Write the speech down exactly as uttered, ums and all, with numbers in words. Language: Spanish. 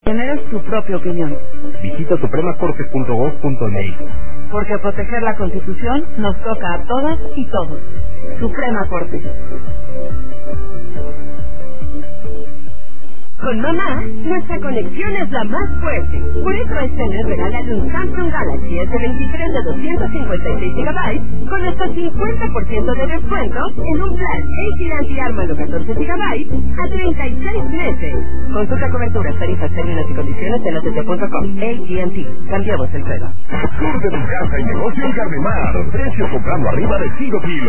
Tener su propia opinión. Visita suprema corte punto gov punto m x. Porque proteger la Constitución nos toca a todas y todos. Suprema Corte. Con mamá, nuestra conexión es la más fuerte. Por eso a este mes regálale un Samsung Galaxy S veintitrés de doscientos cincuenta y seis gigabytes con hasta cincuenta por ciento de descuento en un plan A T and T Ármalo catorce gigabytes a treinta y seis meses. Consulta coberturas, tarifas, términos y condiciones en A T T punto com. A T and T. Cambiamos el juego. Sur de tu casa y negocio en Carnemar. Precio comprando arriba de cinco kilos.